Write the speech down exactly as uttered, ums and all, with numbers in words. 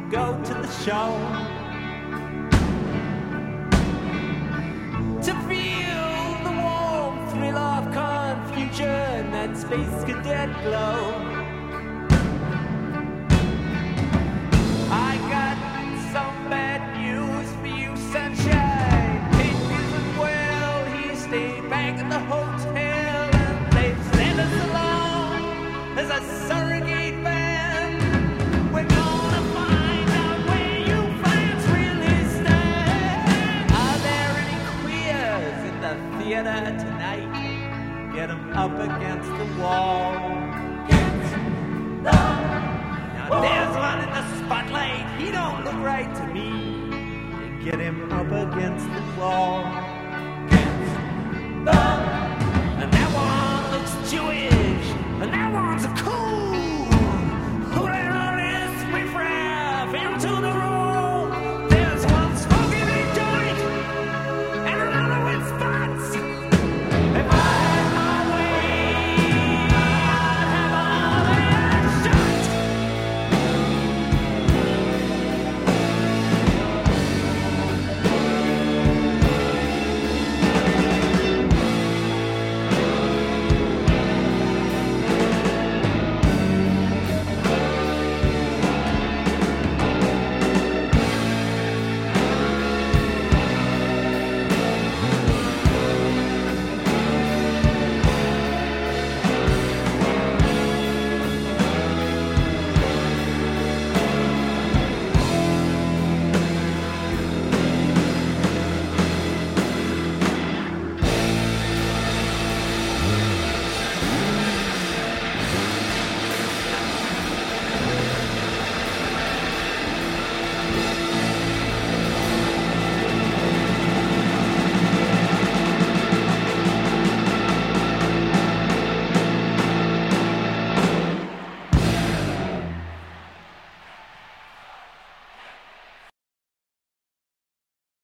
go to the show. To feel the warm thrill of confusion, that space cadet glow. I got some bad news for you, sunshine. Pete isn't well, he stayed back at the hotel, and they've sent us along as a surrogate band. We're gonna find out where you fans really stand. Are there any queers in the theater tonight? Get 'em up against the wall. Against the Now there's one in the spotlight, he don't look right to me. Get him up against the wall.